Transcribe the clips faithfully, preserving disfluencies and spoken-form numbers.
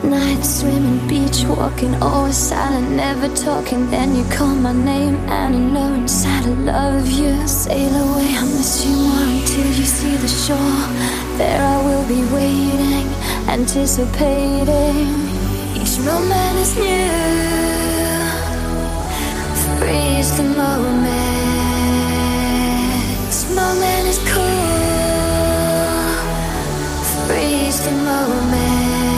Night swimming, beach walking, always silent, never talking. Then you call my name and I know inside I love you. Sail away, I miss you more until you see the shore. There I will be waiting, anticipating. Each moment is new, freeze the moment. This moment is cool, freeze the moment.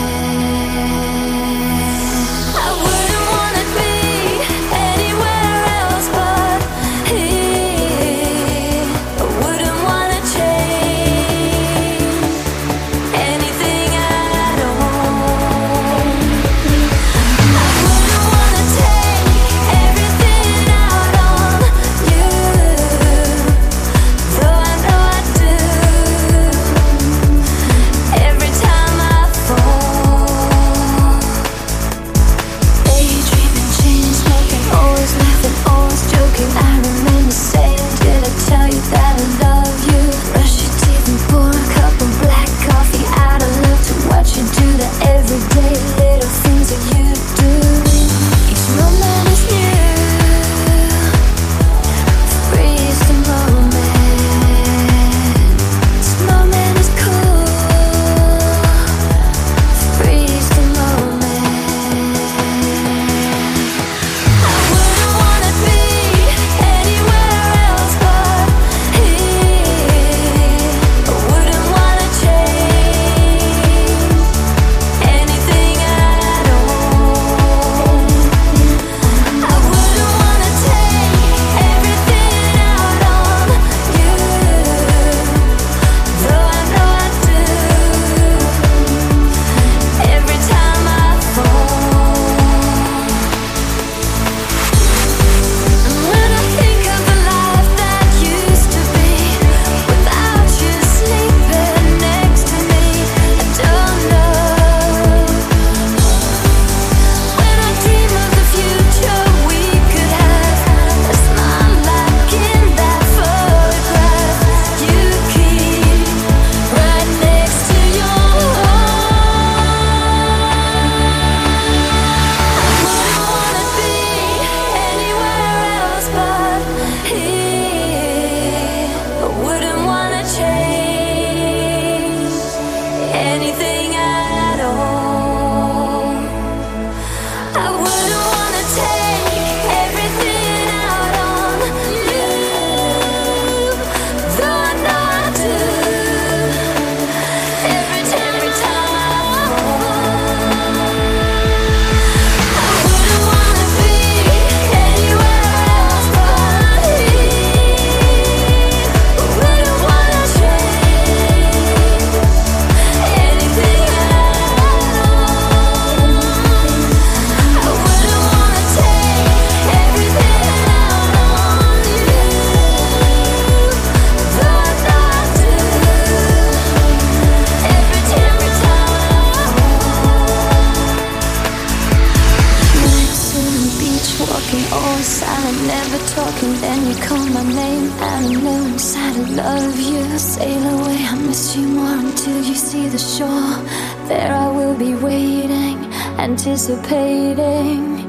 Always silent, never talking. Then you call my name and I know inside I love you. Sail away, I miss you more until you see the shore. There I will be waiting, anticipating.